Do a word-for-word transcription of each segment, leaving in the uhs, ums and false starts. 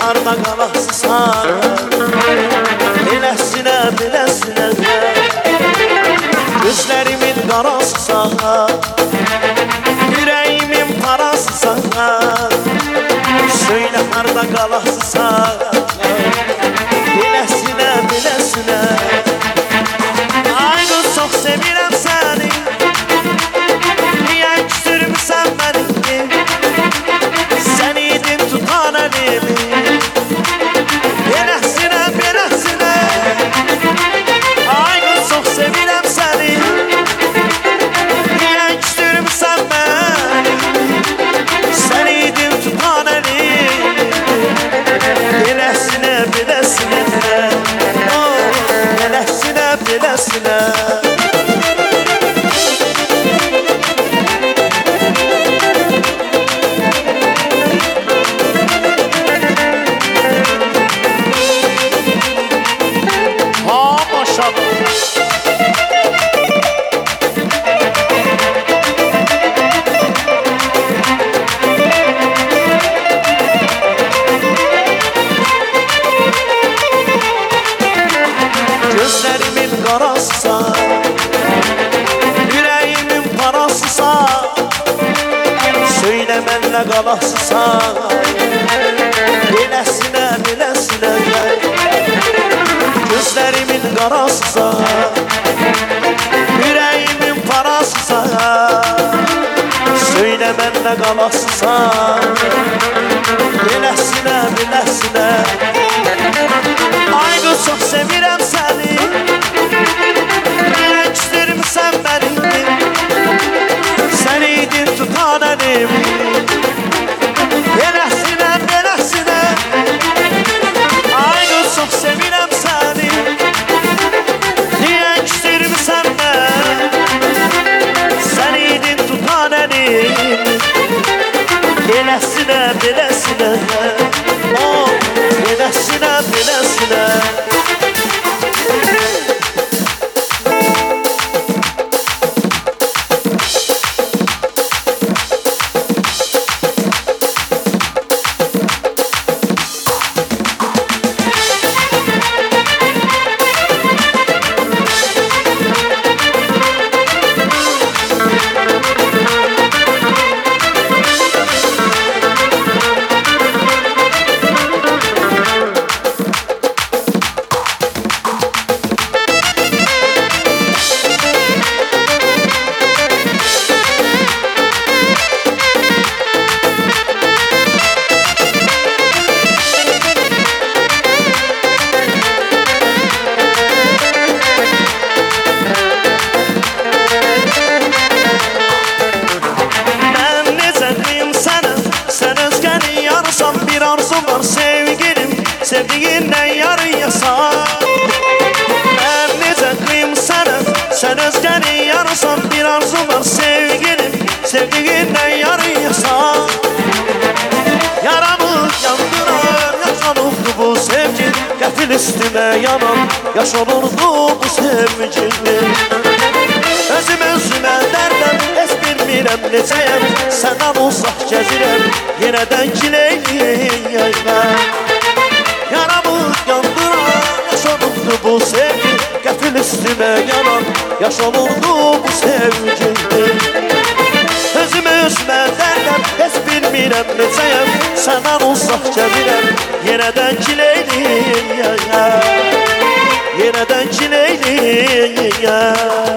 harda qalasısan, beləsinə, beləsinə gözlərimin qarasısan, ürəyimin parasısan, söylə harda qalasısan, beləsinə, beləsinə. Ay qız, çox sevirəm səni, niyə küsürmüsən məni? Sən idin tutan əlimi, beləsinə, beləsinə. Ay qız, çox sevirəm səni, niyə küsürmüsən məni? Sən idin tutan əlimi, beləsinə, beləsinə. Beləsinə, beləsinə. Gözlərimin qarasısan, ürəyimin parasısan, söylə mənlə qalasısan, beləsinə, beləsinə. Gözlərimin qarasısan, ürəyimin parasısan, söylə mənlə qalasısan, beləsinə, beləsinə. Ay qız, çox sevirəm səni, niyə küstürmüsən məni? Sən idin tutan əlimi, beləsinə, beləsinə. Ay qız, çox sevirəm səni, niyə küstürmüsən məni? Sən idin tutan əlimi, beləsinə, beləsinə. Beləsinə, beləsinə. Sevdiğinden yarıyasan, ben necə qıyım sənə? Sən özgəni yarısan, bir arzum var sevgilim, sevdiğinden yarıyasan. Yaramı yandırar, yaşanırdı bu sevgi, qəfil üstümə yanan, yaş olurdu bu sevgi. Özüm özümə dərdəm, heç bilmirəm necəyəm, səndən uzaq gəzirəm, yenədən kiləyəm. Yaramı yandıran, yaş olurdu bu sevgi, qəfil üstümə yanan, yaş olurdu bu sevgi. Özümü özümə dərdəm, heç bilmirəm necəyəm, səndən uzaq gəlirəm, yenədən kiləyliyəm, yenədən kiləyliyəm.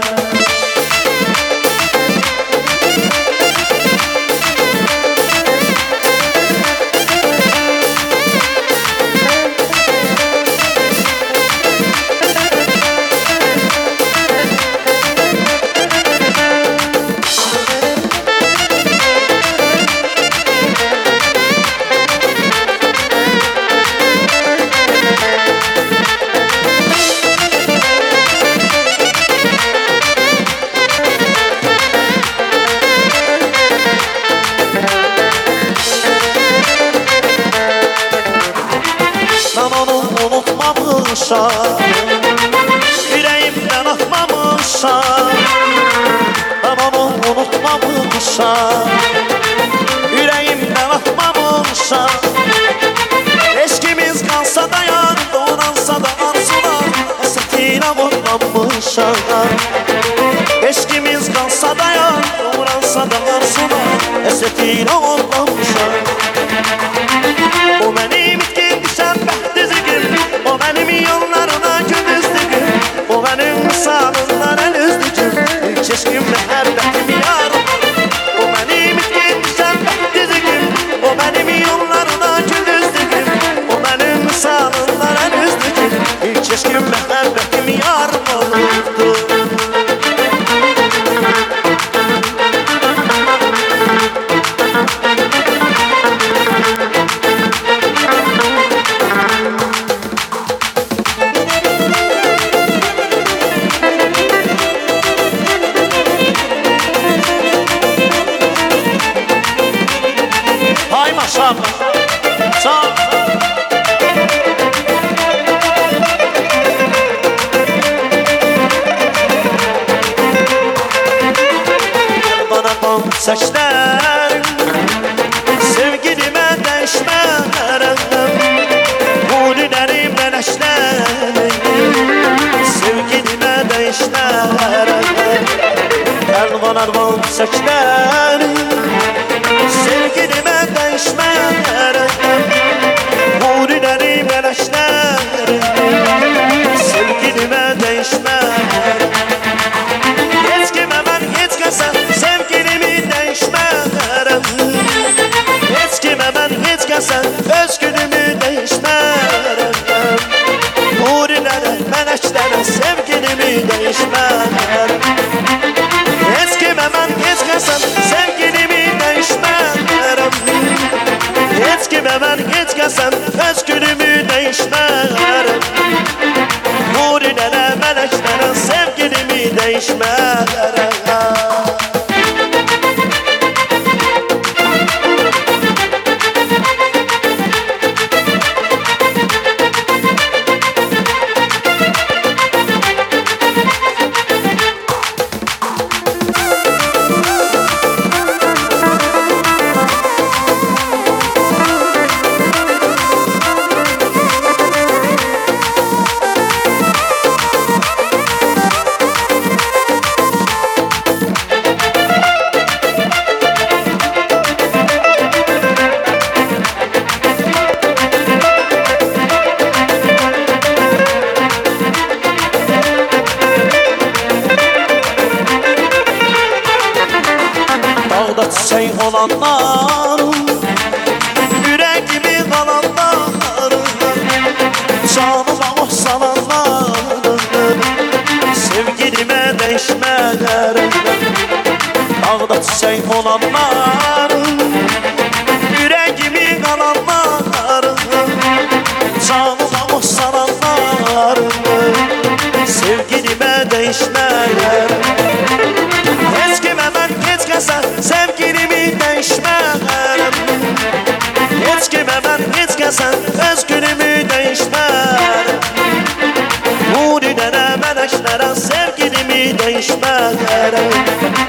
atmamışam, yüreğimden atmamışam. Ben onu unutmamışam, yüreğimden atmamışam. Eski anlamışam. Eşkimiz kalsa da yar, uğransa da arsına esetin anlamışam. O benim itkin düşen bəhdizigim, o benim yollarına gündüzdügüm, o benim sağlığından el üzdügüm, ilk eşkim məhəbbətim yarım. O benim itkin düşen bəhdizigim, o benim yollarına gündüzdügüm, o benim sağlığından el üzdügüm, ilk eşkim məhəbbətim yarım olurdu. Hay maşallah, sağ ol. Bana bal saçlarım, sevgilime değişmem. Hunilerimle neşlerim, sevgilime değişmem. Elvan elvan saçlarım, sevgilime değişmem. Hunilerimle neşlerim, sevgilime değişmem. Hiç kime ben hiç kesen sevgilimi değişmem. Hiç kime ben hiç kesen özgürlüğümü değişmem. Hurilere, melekleri sevgilimi değişmem. Hiç kime ben hiç kesen sevgilimi değişmem. Hiç kime ben hiç kesen özgürlüğümü değişmem. Hurilere, melekleri sevgilimi değişmem. Dağda çiçek olanlarım, yüreğimi kalanlarım, canıma oh salanlarım, sevgilime değişmelerim. Dağda çiçek olanlarım, yüreğimi kalanlarım, canıma oh salanlarım, sevgilime değişmelerim. Hiç kime ben hiç kesen sevgilimi değişmem. Hiç kime ben hiç kesen özgürlüğümü değişmem. Hurilere, meleklere sevgilimi değişmem.